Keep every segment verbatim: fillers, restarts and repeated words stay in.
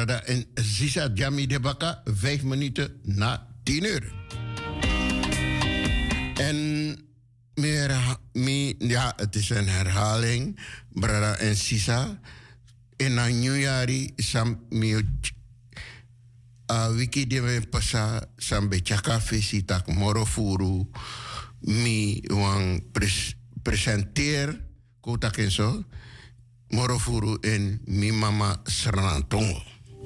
Brada en Zisa Jami de Baka, vijf minuten na tien uur. En meer, meer, ja, het is een herhaling. Brada en Zisa. In een nieuwjaar sam mi a wiki de me pasa sam bechaka fesi tak morofuru mi wang pres, presenteer kota kenso morofuru en mi mama Sranantongo.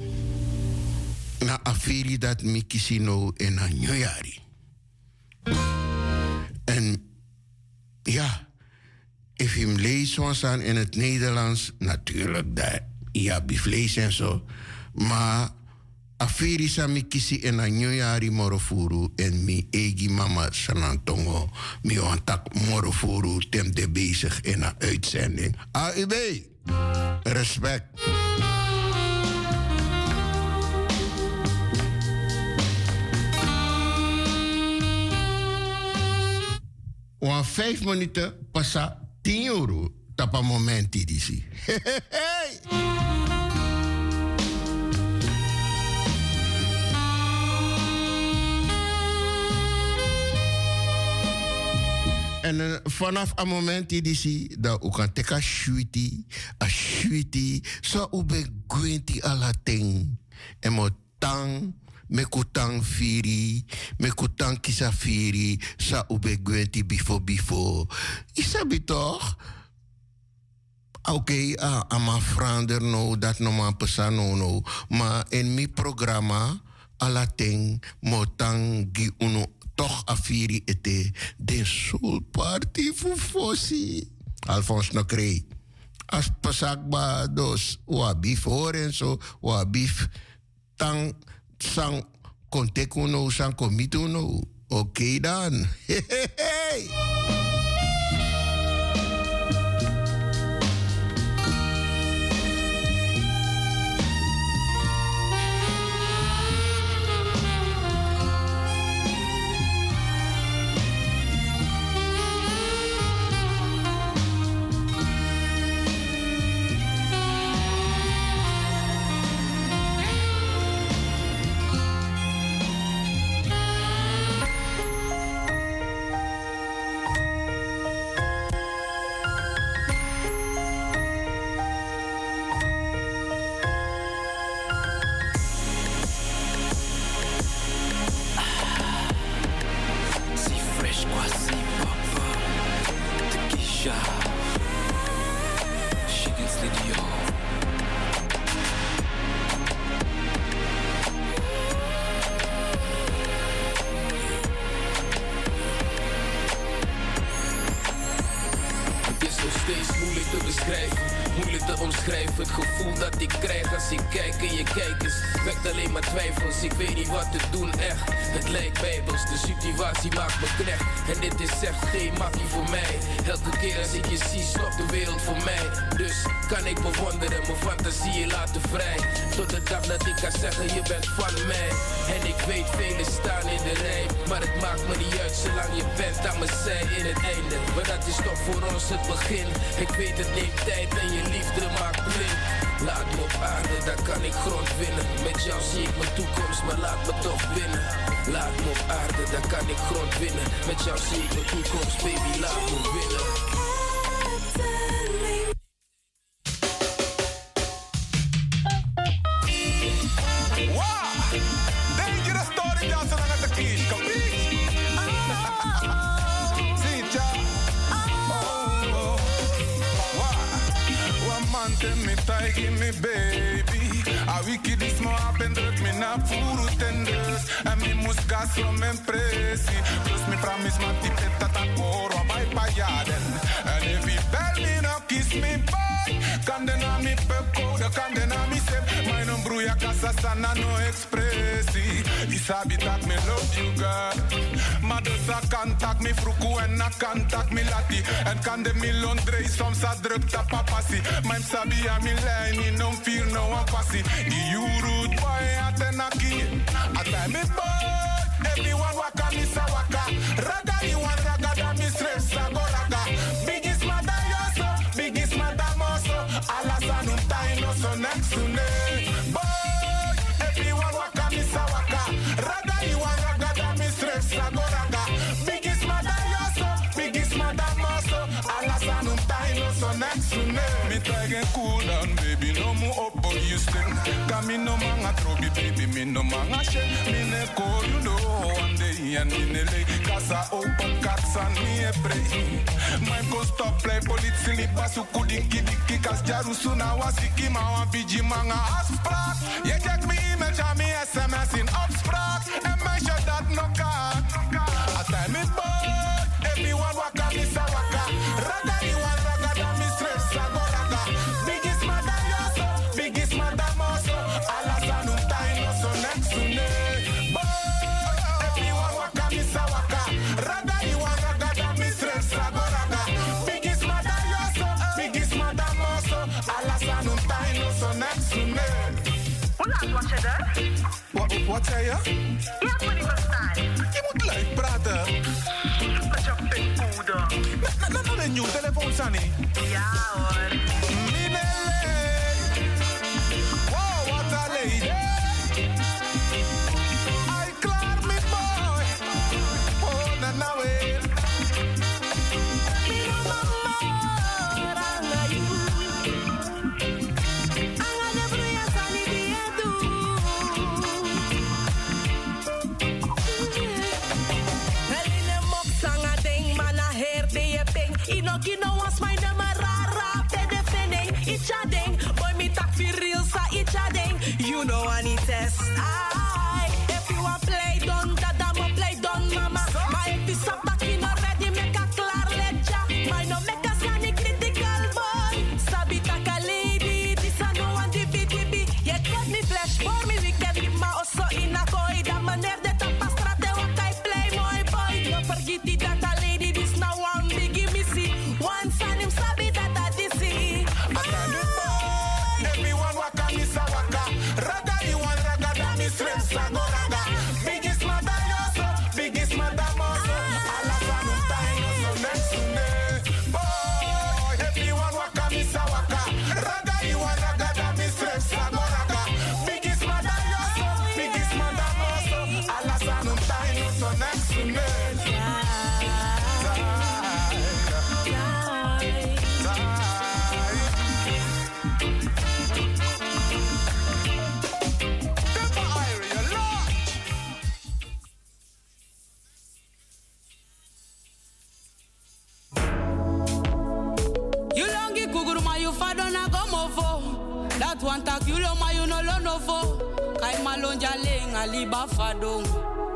Na afiri dat mi kisino in een nieuwjaar. En ja, if je hem leest aan in het Nederlands, natuurlijk, dat ja, bivlees en zo. Maar afiri sa mi kisi in een nieuwjaar morofuru en mi egi mama Sanantongo. Mi wantak morofuru tem de bezig in een uitzending. A U B, respect. Want vijf minuten passa tien euro. Tapa momenti disi. Hey! En uh, vanaf een moment die zie dat u kan teka shuiti, a shuiti, zo u be gwenti ala ting. En mo tang, me kutang firi, me kutang kisa firi, sa u be gwenti bifo bifo. Isabi toch? Oké, okay, uh, ama frander no, dat no man pesano no. Maar in mi programma, ala ting, mo tang gi uno. Toch afiri ete de soul party fu fosi. Alphonse Nokre. As pasakba dos wabif horen so wabif tang sang konteku no sang komitu no. Oké okay dan. Hey, hey, hey. Contact me lati en kan de milon drei soms a druk ta papasi. Mijn sabi a mi lijn non feel no one passi. Die you rude boy atenaki. Atai me boy, everyone waka mi sa waka. Raga you want raga da mi stress sa go raga. Biggest mother yoso, biggest mother moso. Ala sa num tai no so next to ne. Boy. me no mangashe, me ne call you know one day and me ne lay. Casa open cats and me a pray. My go stop play politie li pasu kudiki diki kas jarusuna wasiki ma wan biji manga afspraak. Je check me email ja me S M S in afspraak en meisje dat no kaart. Atay me boy, everyone waka mi sa waka. Raga you want raga da mi stress sago raga. Biggest mother yoso, biggest mother moso. Ala sanu tai no so next to me. Boy, everyone waka mi sa waka. Raga you want raga da mi stress sago raga. Biggest mother yoso, biggest mother moso. Ala sanu tai no so next to me. Hoe laat was je er? Wat, wat zei je? Je hebt me niet verstaan. Je moet live praten. Met je pikpoeder. Na, na, na, de nieuwe telefoon, Sunny. Ja hoor. Minele. Wow, wat een lady. I klaar me boy. Oh, na na weer. Inoki no was my number rara pede fening itcha ding boy me tak fi real sa itcha ding you know I need test I if you want play don dada mo play don mama ma if you stop talking already make a klar lecha my no make a sani critical boy sabi tak a lady this a no one di bi di bi yet get me flesh for me weekend ma also in a koi da maner de tapa strate wakai play my boy no forget it that a lady this now one biggie missy one son him sabi that I dizzy everyone waka mi sa waka raga you want raga da mi stress sago raga biggest mother yoso biggest mother moso ala sanu tai no so next to me boy everyone waka mi sa waka raga you want raga da mi stress sago raga biggest mother yoso biggest mother moso ala sanu tai no so next to me. That one tak you lo ma you no lo no fo kai malon jaleng ali bafadong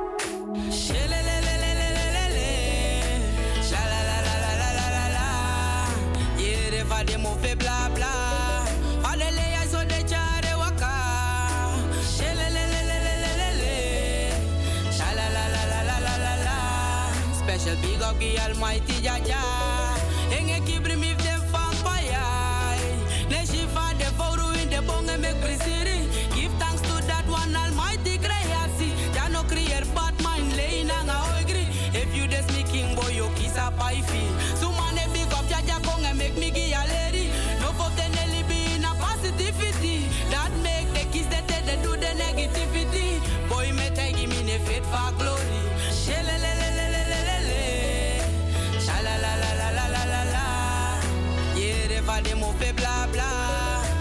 shelelelelelelele shalalalalalala yere va de mo fe bla bla alele ya so de chare waka shelelelelelelele shalalalalalala special big up the almighty jaja enge kibri mi dem vampire ne shifa de foru make prisiri. Give thanks to that one almighty creasi. Ya no create bad mind lay nanga oigri. If you des me king boy yo kisa paifi. So man e big up jaja kong and make me gi a lady. No for the nelly be in a positivity. That make the kiss that they do the negativity. Boy me take him in a fit for glory. Shelelelelelelele. Shalalalalalala. Yeah, they for them up blah blah.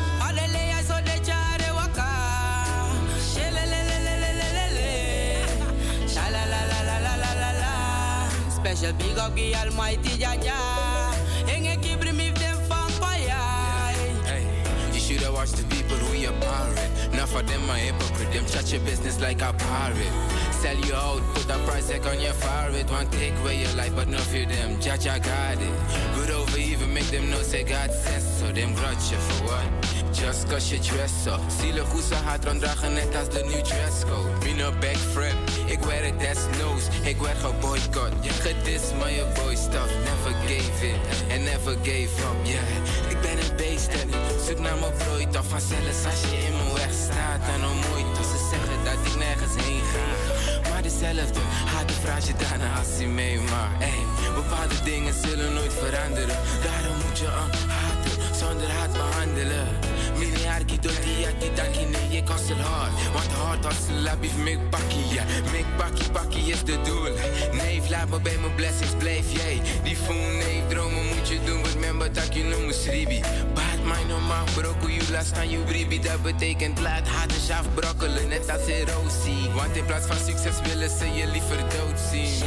Special big up the almighty Jaja. Enge kibri me them vampire. Hey, you should have watched the people who you pirate. Not for them a hypocrite. Them chat your business like a pirate. Sell you out, put a price tag on your fire. It won't take away your life, but no fear them. Jaja got it. Good over even make them know say God says so. Them grudge you for what? Just cause you dress up. Zielig hoe ze haar dan dragen net als de new dress code. Me no back frame, ik wear it that's nose. Ik werd geboycott, je gedist maar je boy stuff. Never gave in, and never gave up, yeah. Ik ben een beest en ik zoek naar mijn brood. Of vanzelfs als je in mijn weg staat. En om moeite als ze zeggen dat ik nergens heen ga. Maar dezelfde, haat de vraag je daarna als je meemaakt. Ey, bepaalde dingen zullen nooit veranderen. Daarom moet je een haten, zonder haat behandelen. Miliardi door die ja, die dankie, nee, je kan ze hard. Want hard als ze labief, make bakkie, ja. Make bakkie, bakkie is de doel. Nee, laat me bij mijn blessings, blijf jij. Die phone, nee, dromen moet je doen. Remember dat je noemt Sribi. Baat Mijn normaal brokken, you last aan je bribi, dat betekent laat hartjes afbrokkelen, net als erosie. Want in plaats van succes willen ze je liever dood zien.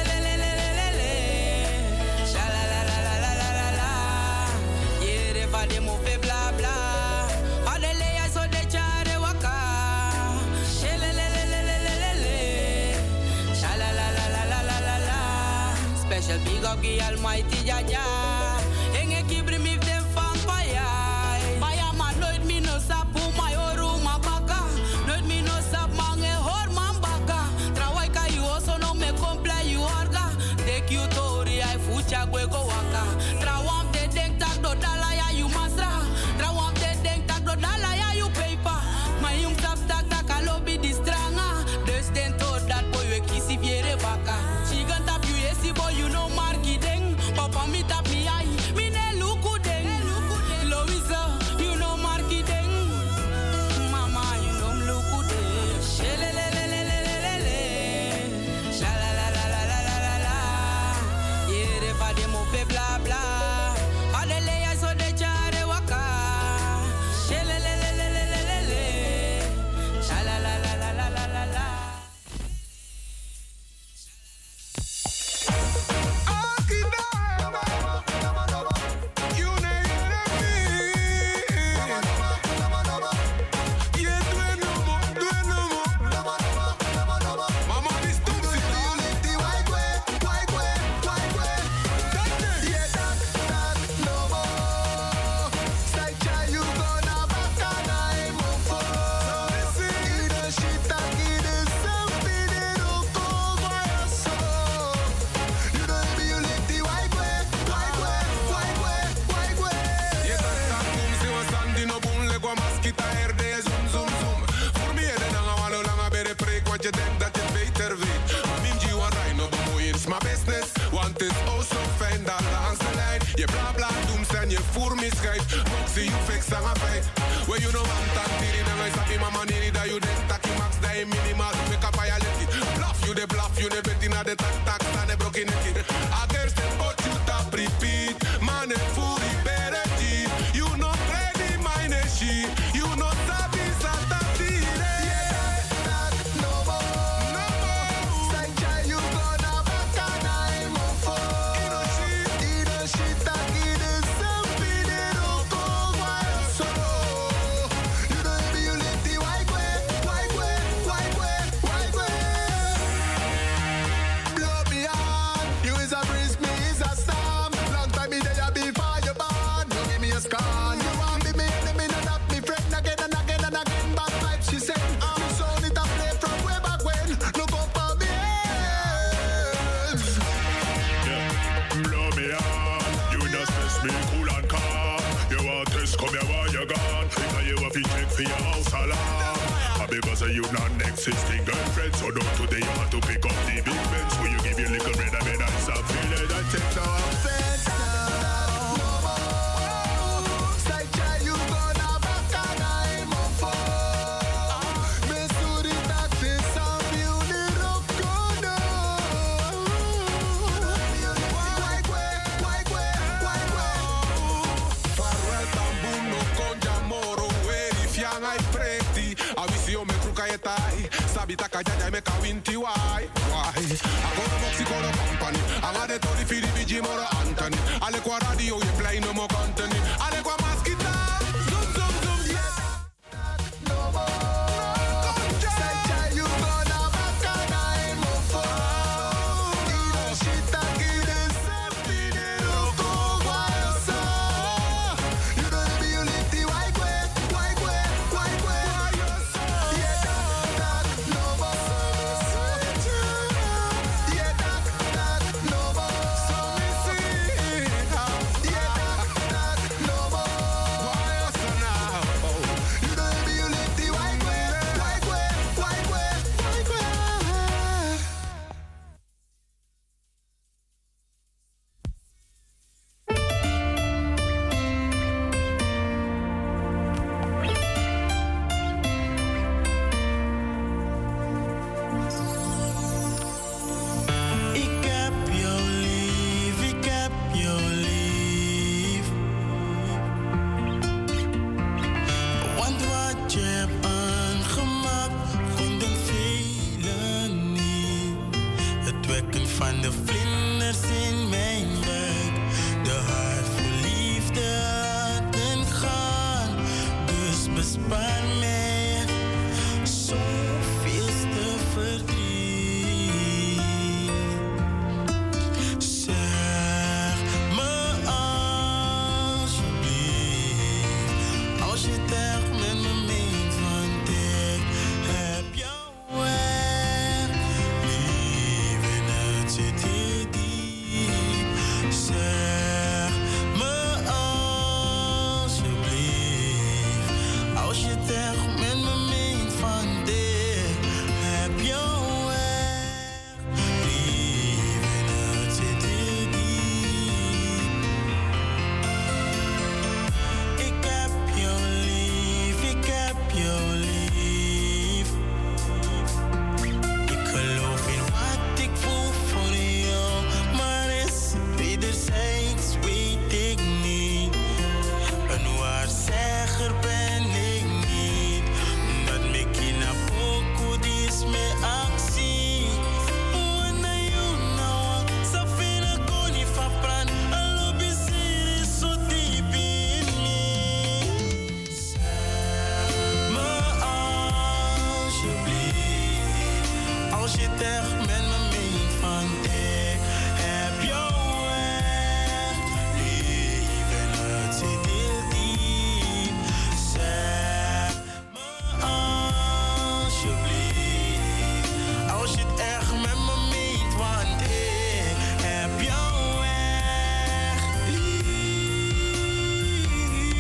Special big up the Almighty Jaja. Enge kibri mi dem vampire. Baya man nooit mi no sapu my oru ma baka. Nooit mi no sap mange hor man baka. Trawai ka you also no me comply you orga. Take you tori ai fucha gwe go waka. Trawam de denk tak do dala ya you masra. Trawam de denk tak do dala ya you paper. My young tap tak tak a lobby distranga. Dus den to dat boy we kisi viere baka. She gon tap you yesi boy you know marky ding. Papa mi tap mi ai. Mi ne luku ding. Louisa you know marky ding. Mama you know luku ding. Shelelelelelelele. Sha la la la la la la la la. Yere fa de mo fe bla bla. Adele ya so de chare waka. Shelelelelelelele. Sha la la la la la la la la. Je denkt dat je het beter weet. Minji wa Rhino bemoeien is mijn business. Want het is oh zo fijn dat langs de lijn. Je bla bla doems en je voer misgrijpt. Moxie you fix aan mijn feit. When you know I'm tantiri na wij sabi mama nini dat you den taki max dat je minimaal make up aan je letti. Bluff you de bluff you de betti na de tak tak sta de broken nekkie. Others den pot you tap repeat. Man en voer die bereti. You know ready mine she. You know sabi sata tire. You non-existing girlfriend, so don't today you want to pick up the big bench. Will you give your little bread and bed and stop feeling and take no offense now? No more. Say, child, you gonna back and I'm a fall. Me suri that this some beauty rock gonna. Why, why, why, why, why? Farwell tambour no conja moro. Where if young I pretty. Avisi o me kruka etai. Sabi taka jaja me ka winti why. Why? Agora moxie kono company. Angade tori fili biji moro Anthony. Ale kwa radio you play no more content. Ale kwa maskita. Zoom zoom zoom yeah. No more. Say child you gonna back and I'm a fall. Ida shita gide sempi de roko wasa. You don't be you liti why kwe why kwe why kwe. See de vlinders in mijn buik. De hart voor liefde laten gaan. Dus bespaar mij zoveelste verdriet. Zeg me alsjeblieft, als je het echt met me meent, want ik heb jou echt lief en het zit hier diep. Zeg me alsjeblieft, als je het echt met me meent, want ik heb jou echt lief en het zit hier diep. Ik heb jou lief, ik heb jou lief. Ik geloof in wat ik voel voor jou, maar is het wederzijds, weet ik niet. Een waarzegger ben ik niet. Dat me kina poco dis me actie. Wanna you know, safina koni fa pran. Alobi siri so diep in me. Zeg me alsjeblieft, als je het echt met me meent, want ik heb jou echt lief en het zit heel diep. Zeg me alsjeblieft, als je het echt met me meent, want ik heb jou echt lief.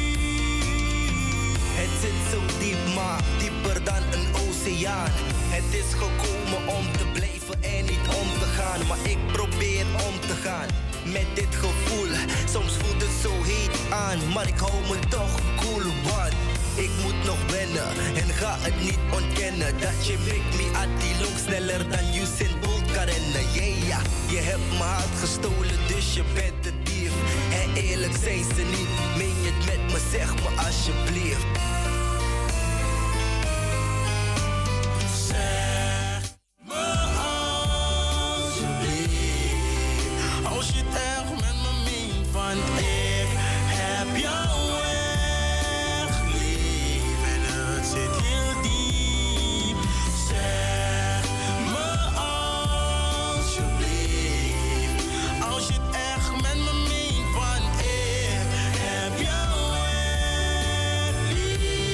Het zit zo diep, maar dieper dan een oceaan. Het is gekomen om te blijven en niet om te gaan. Maar ik probeer om te gaan met dit gevoel. Soms voelt het zo heet aan, maar ik hou me toch cool. Want ik moet nog wennen en ga het niet ontkennen. Dat je make me at die long sneller dan Usain Bolt kan rennen. Yeah, ja, je hebt mijn hart gestolen, dus je bent de dief. En eerlijk zijn ze niet, meen je het met me, zeg me alsjeblieft. Zeg me alsjeblieft, als je het echt met me meent, want ik heb jou echt lief en het zit heel diep. Zeg me alsjeblieft, als je het echt met me meent, want ik heb jou echt lief.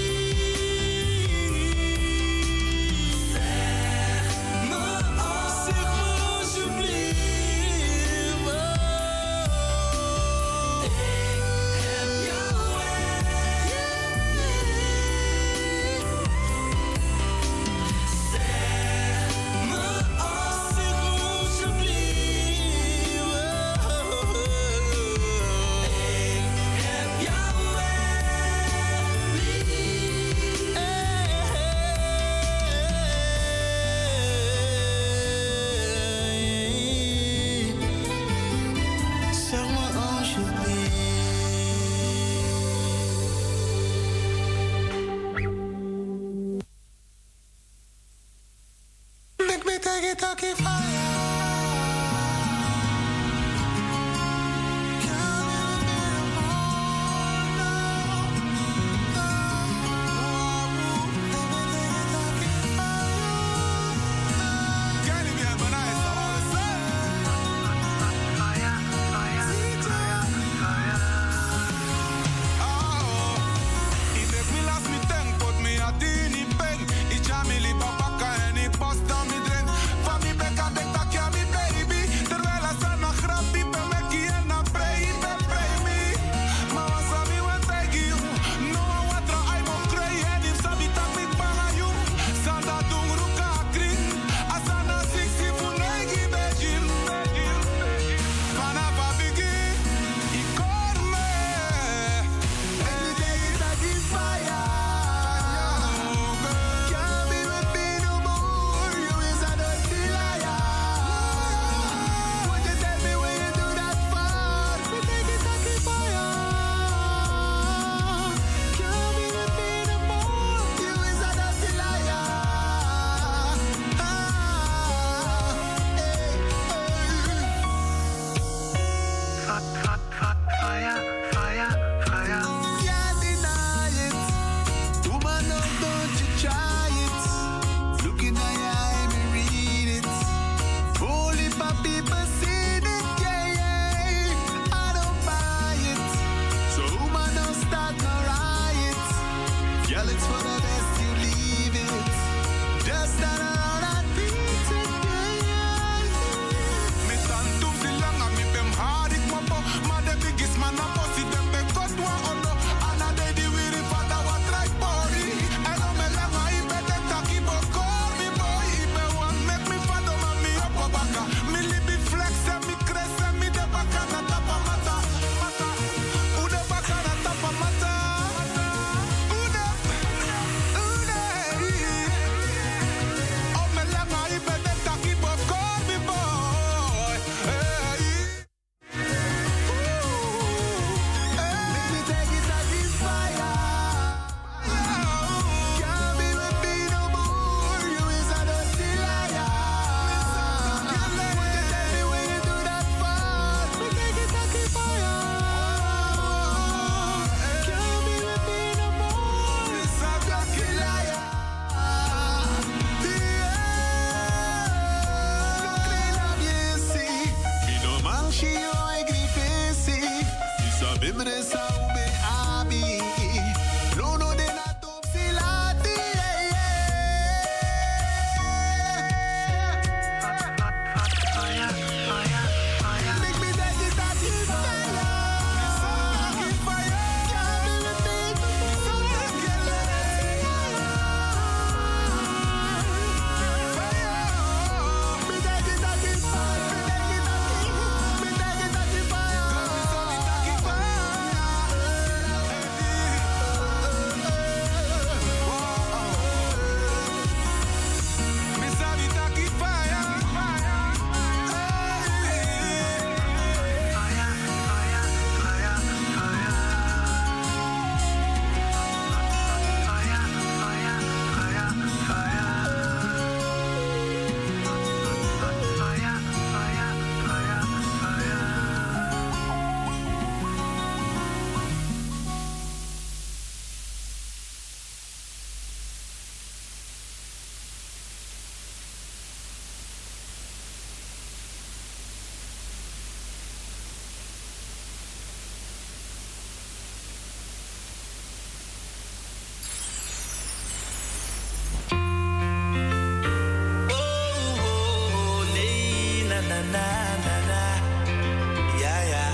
na na na na. Ja, ja.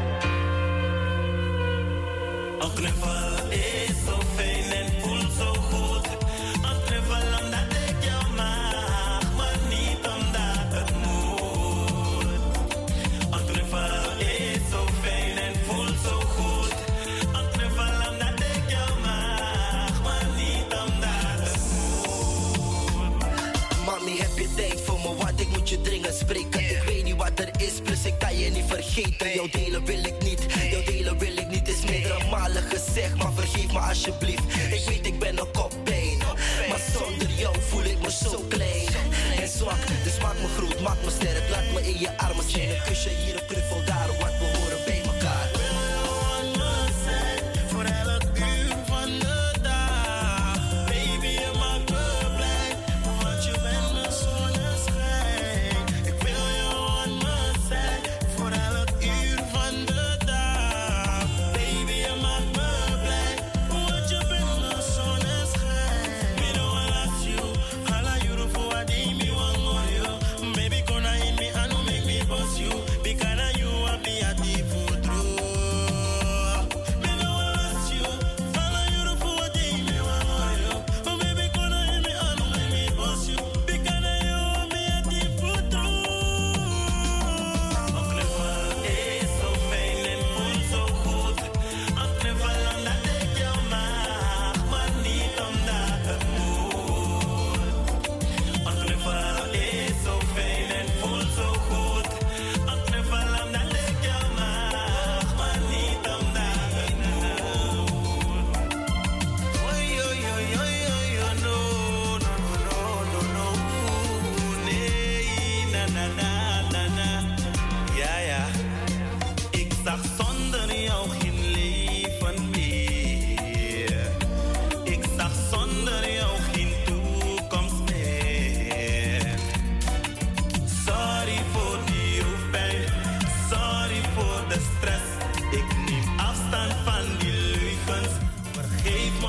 Een knuffel is zo fijn en voelt zo goed. Een knuffel omdat ik jou mag, maar niet omdat het moet. Een knuffel is zo fijn en voelt zo goed. Een knuffel omdat ik jou mag, maar niet omdat het moet. Mami, heb je tijd voor me, want ik moet je dringend spreken. Ik weet niet wat er is, plus ik kan je niet vergeten. Jouw delen wil ik niet, jouw delen wil ik niet. Is meerdere malen gezegd, maar vergeef me alsjeblieft. Ik weet ik ben een koppijn, maar zonder jou voel ik me zo klein en zwak. Dus maak me groot, maak me sterk, laat me in je armen zijn. Een kusje hier, een knuffel daar, want we horen bij elkaar. Voor elk uur van de dag, baby, je maakt me blij, want je bent mijn zonneschijn. Ik wil jou aan me zijn, voor elk uur van de dag, baby, je maakt me blij, want je bent mijn zonneschijn. Me don't wanna ask you, all I you for a day, me want more you, baby, gonna hit me and don't make me boss you, because of you I be a thief for true. Me don't wanna ask you, all I you for a day, me want more you, baby, gonna hit me and don't make me boss you, because of you I be a thief for true. Een knuffel is zo fijn en voelt zo goed. Een knuffel omdat ik jou mag, maar niet omdat het moet. Een knuffel is zo fijn en voelt zo goed. Een knuffel omdat ik jou mag, maar niet omdat het moet. Oei, oei, oei, oei, oei, oh, no, no, no, no, no, no. Nee, na, na, na, na, na. Ja, ja. Ik zag zonder jou geen leven meer. Ik zag zonder jou geen toekomst meer. Sorry voor die hoofdpijn, sorry voor de stress. Ik neem afstand van die leugens, vergeef me.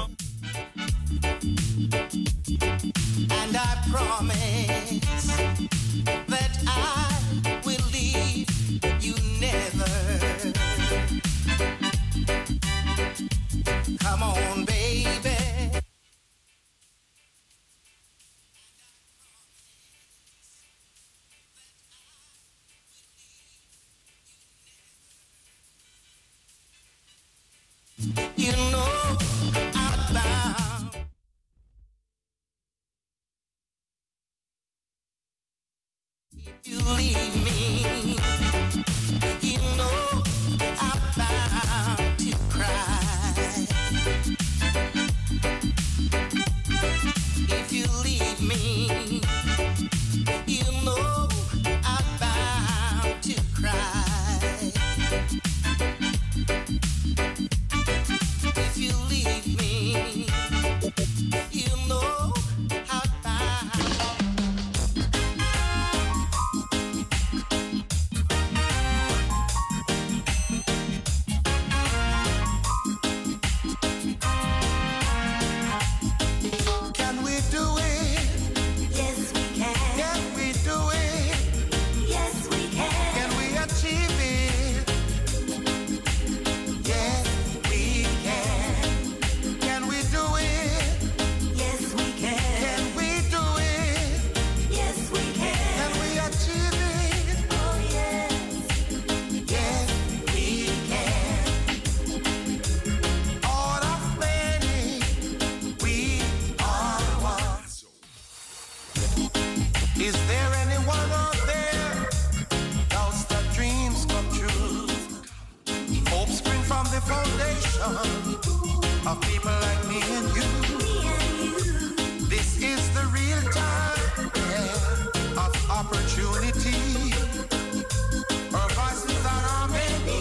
And I promise that I will leave you never. Come on, baby. You know I'm bound. You leave me, you know I'm bound to cry. If you leave me, you know I'm bound to cry. If you leave me, you know I'm bound. Can we do it? Yes, we can. Can we do it? Yes, we can. Can we achieve it? Yes, we can. Can we do it? Yes, we can. Can we do it? Yes, we can. Can we achieve it? Oh, yes. Yes, we can. All of many, we are one. Is there anyone out there else that dreams come true? Hope spring from the foundation of people like me and you. This is the real time yeah, of opportunity. Our voices are many.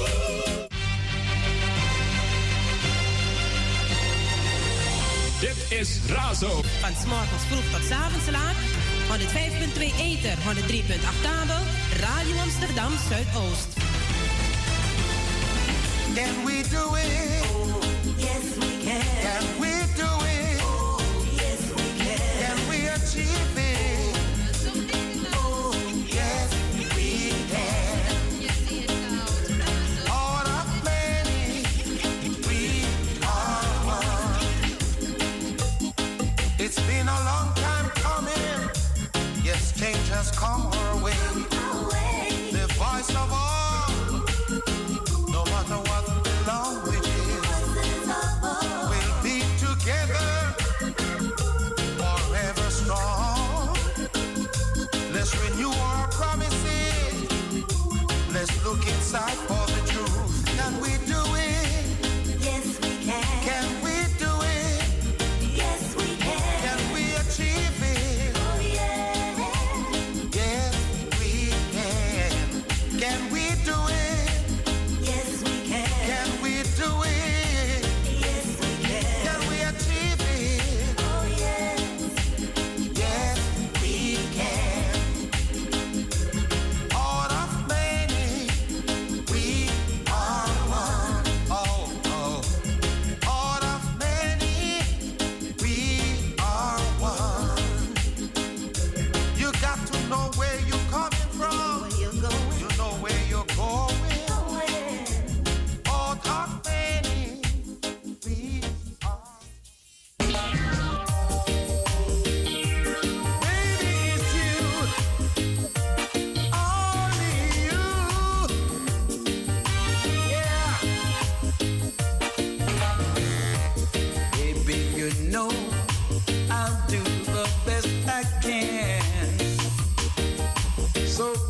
Dit is Razo. Van 's morgens vroeg tot 's avonds laat. honderdvijf komma twee Ether, honderddrie komma acht kabel. Radio Amsterdam Zuidoost. Can we do it? Yes, we can. Can we do it? Yes, we can. Can we achieve it? Oh, Yes, we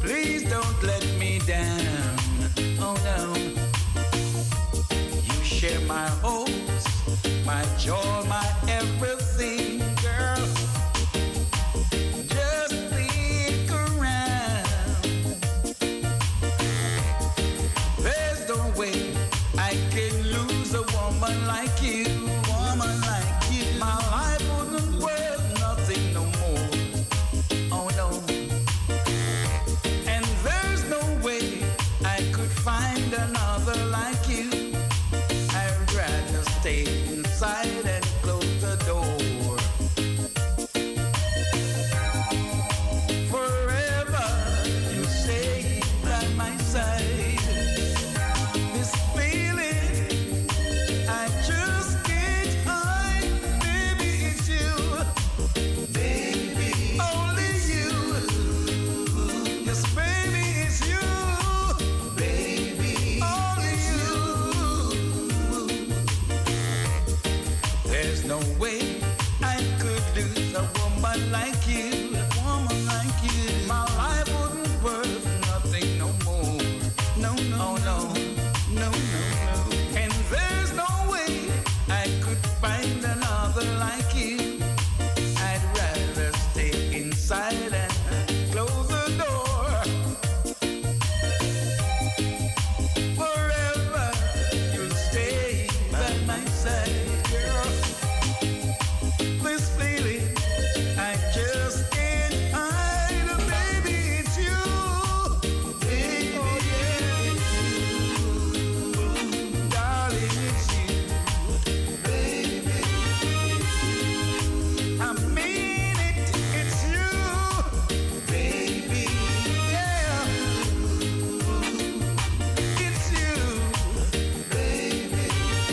Please don't let me down. Oh no. You share my hopes, my joy, my everything, girl. Just stick around. There's no way I can lose a woman like you, woman like you. My life wouldn't worth nothing no more. Oh no. And there's no way I could find another like you. I'd rather stay inside and close the door. Forever you stay by my side. This feeling I just can't hide. Baby, it's you. Baby, only you. Yes, baby, it's you. Baby, only you. There's no way I could lose a woman like you, a woman like you. My life wouldn't worth nothing no more. No, no, oh, no, no, no, no. And there's no way I could find another like you. I'd rather stay inside and close the door. Forever you'll stay by my side, girl. This feeling I just can't hide, baby, it's you. Baby, oh, yeah, it's you. Darling, it's you. Baby, I mean it, it's you. Baby, yeah, it's you. Baby,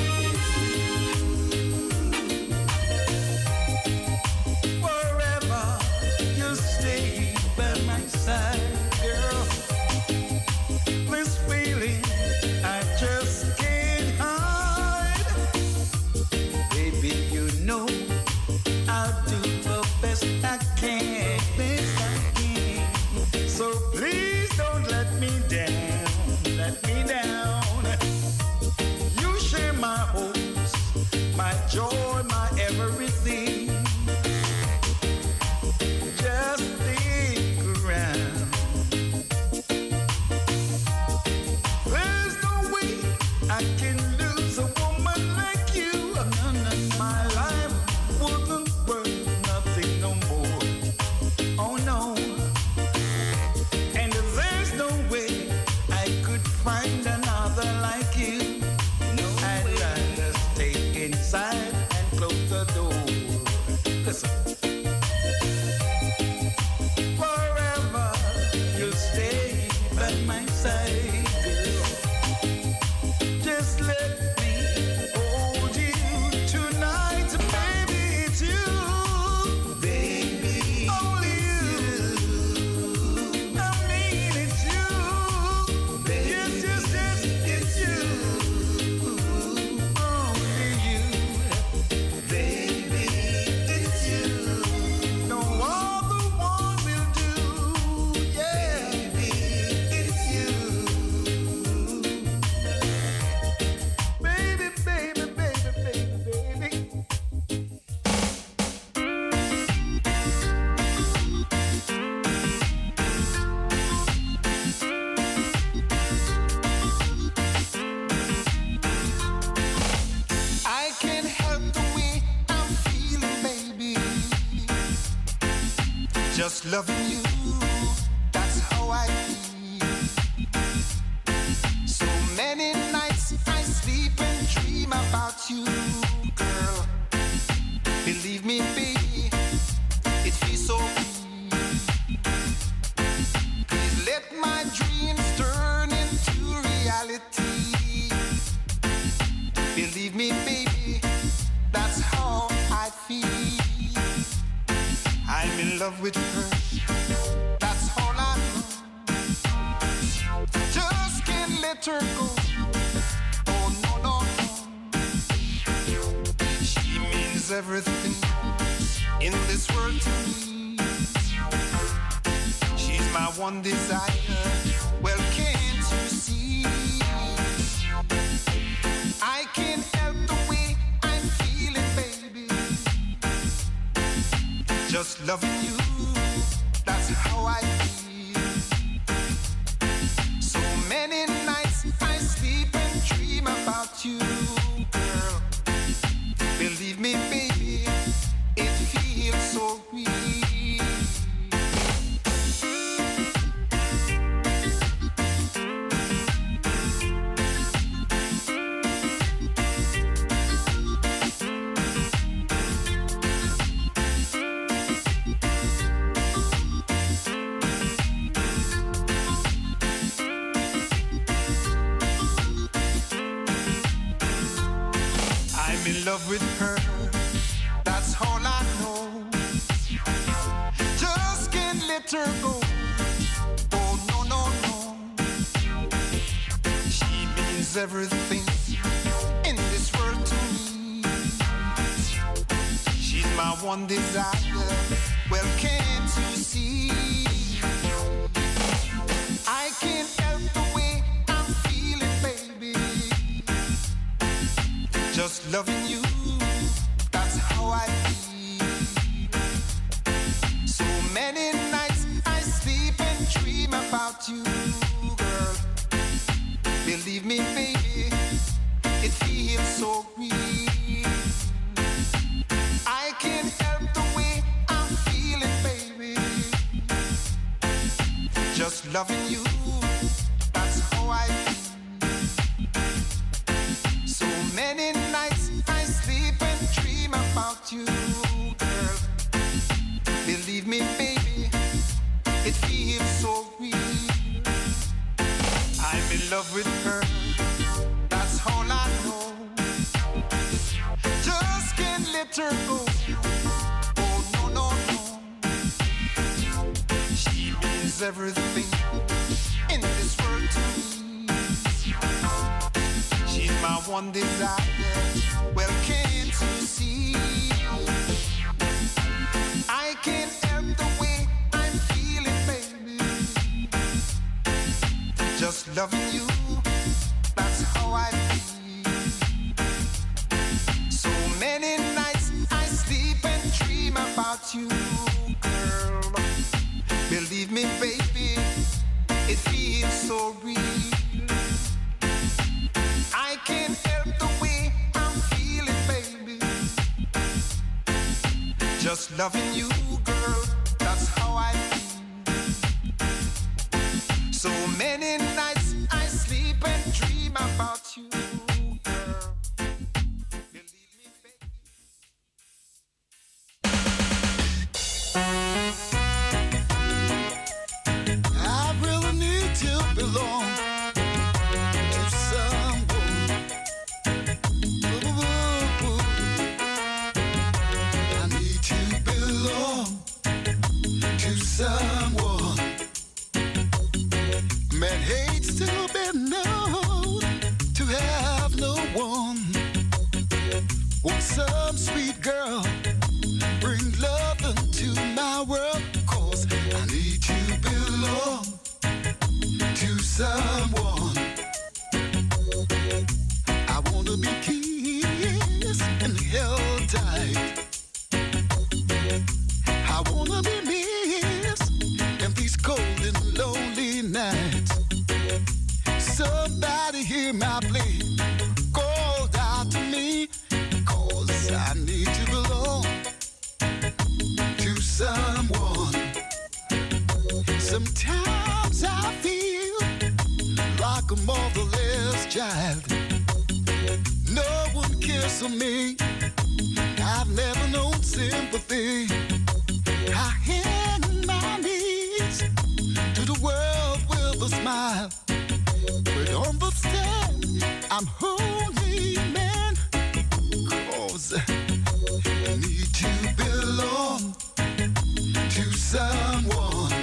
forever you'll stay by my side, girl. This feeling I just can't hide. Baby, you know I'll do the best I can, best I can. So please don't let me down, let me down. You share my hopes, my joy, my everything. Just stick around. There's no way I can lose a woman like you. No, no, my life wouldn't worth nothing no more. Oh no. And there's no way I could find another like you. No, I'd rather stay inside and close the door. Listen. Forever you'll stay by my side, girl. Just let me hold you tonight, baby, it's you. Baby, only you. I mean it's you. Yes, yes, yes, it's you. Only you. Baby, it's you. No other one will do. Yeah, baby, it's you. Baby, baby, baby, baby, baby. I can't help the way I'm feeling, baby. Just loving you, that's how I feel. So many nights I sleep and dream about you, girl. Believe me, baby, it feels so real. Please let my dreams turn into reality. Believe me, baby, that's how I feel. I'm in love with her, that's all I know. Just can't let her go. Oh no, no, no. She means everything in this world to me. She's my one desire. Well, can't you see? I can't help the way I'm feeling, baby. Just loving you, that's how I feel. So many nights I sleep and dream about you, girl. Believe me, baby, it feels so real. Love with her, that's all I know. Just can't let her go. Oh no, no, no. She means everything in this world to me. She's my one desire. Well, can't you see? I can't help the way I'm feeling, baby. Just loving you, that's how I feel. So many nights I sleep and dream about you, girl. Believe me, baby, it feels so real. I can't help the way I'm feeling, baby. Just loving you, that's how I feel. So many nights I sleep and dream about you, girl. Believe me, baby, it feels so real. I'm in love with her, that's all I know. Just can't let her go. Oh no, no, no. She means everything in this world to me. She's my one desire. Well, can't you see? I can't help the way I'm feeling, baby. Just loving you, that's how I feel. So many nights I sleep and dream about you, girl. Believe me, baby, it feels so real. I can't help the way I'm feeling, baby. Just loving you, girl, that's how I feel. So many nights I sleep and dream about you, girl. Believe me, baby. I really need to belong to someone. Ooh, I need to belong to someone. Man hates to be known to have no one. Want some sweet girl, bring love into my world, 'cause I need to belong to someone. I wanna be kissed and held tight. I wanna be missed in these cold and lonely nights. Somebody hear my plea, called out to me, 'cause I need to belong to someone. Sometimes I feel like a motherless child. No one cares for me. I've never known sympathy. I hang my knees to the world with a smile. But understand, I'm only man, 'cause I need to belong to someone.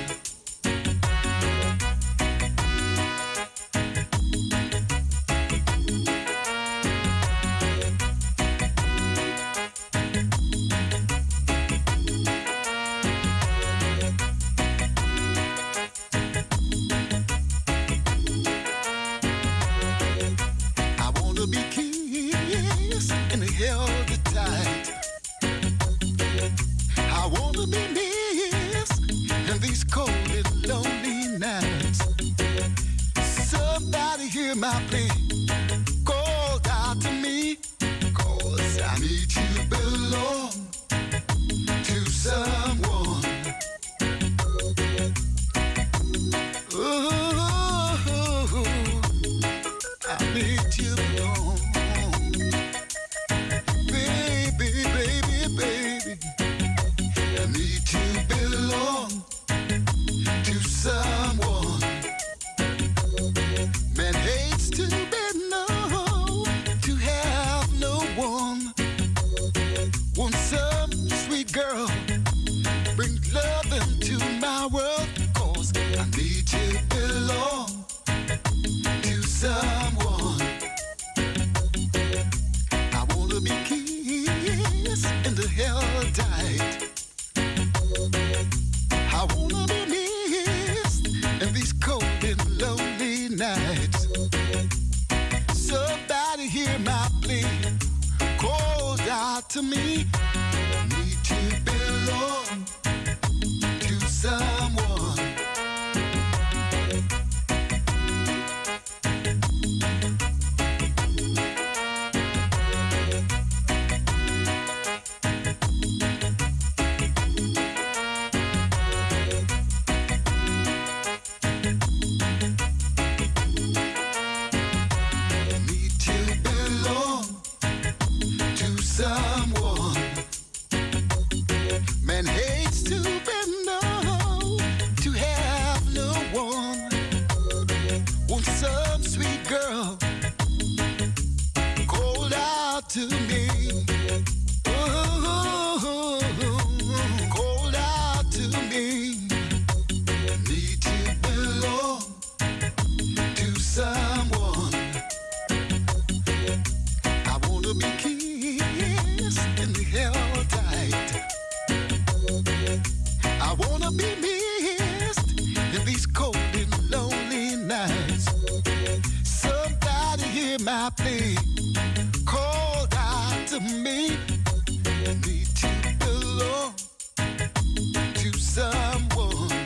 hear my plea, call out to me, 'cause I need to belong to someone. Oh, I need to belong. Baby, baby, baby, I need to belong to someone. Man hates to be known, to have no one. Want some sweet girl, bring love into my world, 'cause I need to belong to someone. I wanna be kissed in the hell tight. I wanna be missed in these cold and lonely nights. Somebody hear my plea, call out to me. I need to belong to someone. Someone. Man hates to be known, to have no one. Want some sweet girl, call out to me. Oh, call out to me. Need to belong to someone. I wanna be kissed in the hell tight. I wanna be missed in these cold and lonely nights. Somebody hear my plea, call out to me. I need to belong to someone.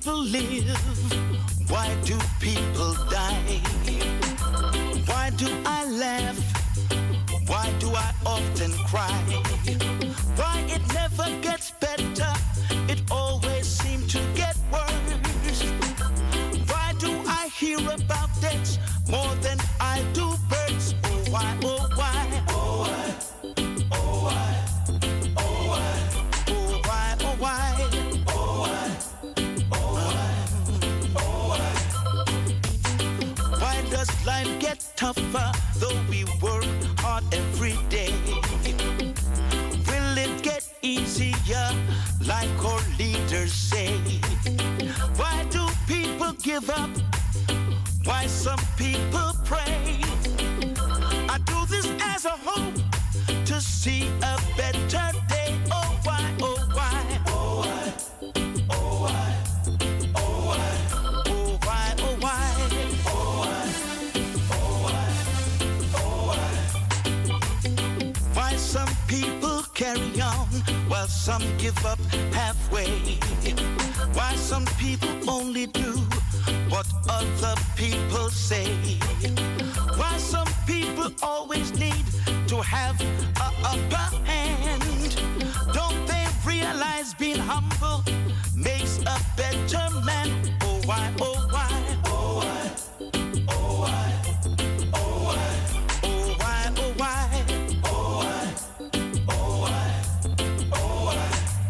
people live? Why do people die? Why do I laugh? Why do I often cry? Why it never gets better? It always seems to get worse. Why do I hear about deaths more than I do birds? Oh why, oh why, oh why, oh why, oh why, oh why, oh why, oh why, oh why, oh why. Why does life get tougher though we work hard every day? Will it get easier like our leaders say? Why do people give up? Why some people pray? I do this as a hope to see a better day. Oh why, oh why, oh why, oh why, oh why, oh why, oh why, oh why, oh why, oh why. Why some people carry on while some give up halfway? Why some people only do what other people say? Why some people always need to have a upper hand? Don't they realize being humble makes a better man? Oh why, oh why, oh why, oh why, oh why, oh why, oh why, oh why, oh why, oh why.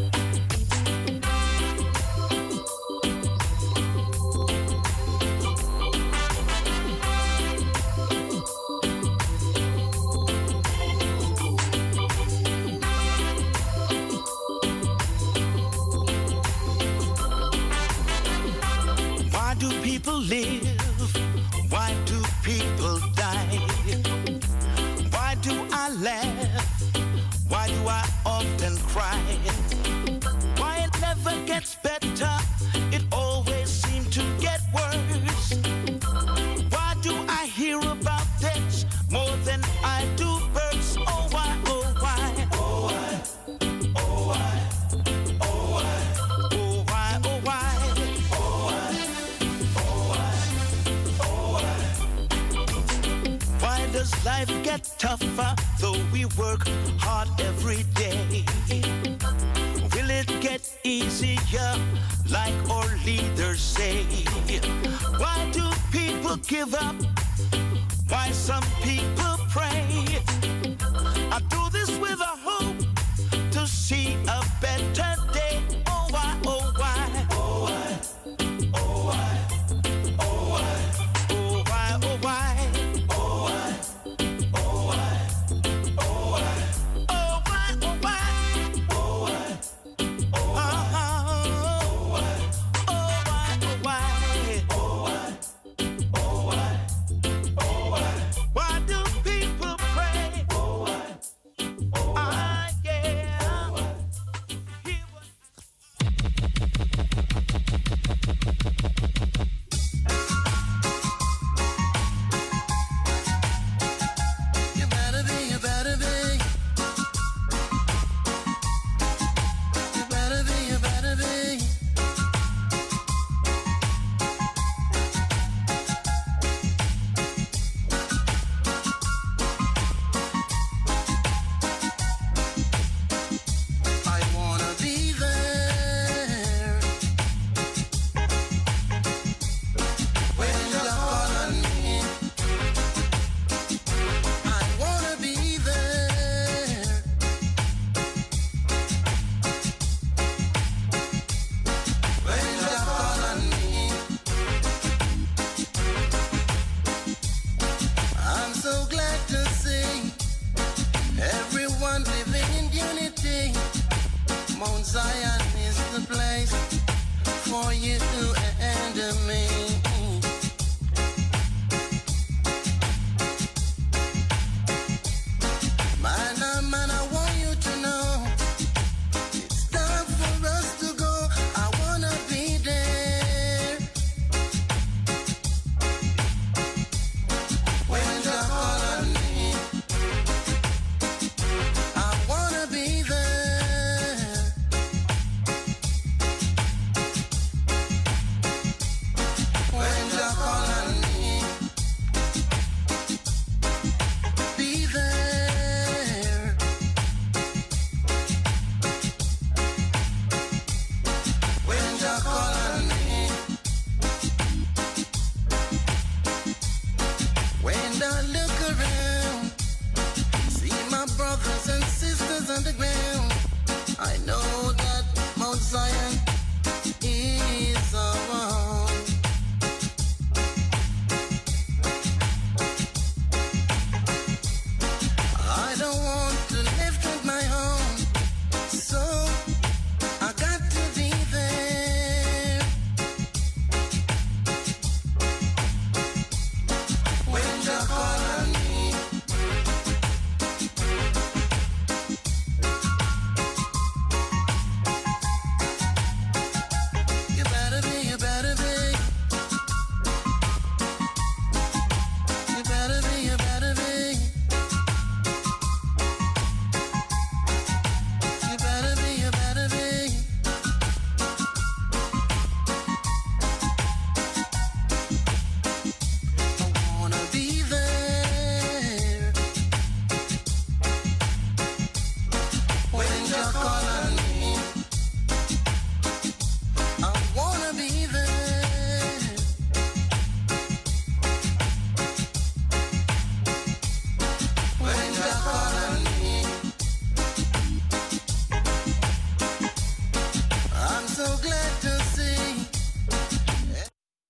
Why do people live? Why do people die? Why do I laugh? Why do I often cry? Why it never gets better? It always seems to get worse. Why do I hear about this more than I do birds? Oh why, oh why, oh why, oh why, oh why, oh why, oh why, oh why, oh why, oh why. Why does life get tougher though we work hard every day? Will it get easier like our leaders say? Why do people give up? Why some people pray? I do this with a hope to see a better day. Oh why, oh why, oh why, oh why, oh why, oh why, oh why, oh why, oh why, oh why, oh why, oh why, oh why, oh why, oh why, oh why, oh why, oh why. Why do people pray? Oh why, oh why, ah yeah. You better be, you better be. You better be, you better be. I wanna be there when you call on me. I wanna be there when you call on me. I'm so glad to see everyone living in unity. Mount Zion is the place for you and me.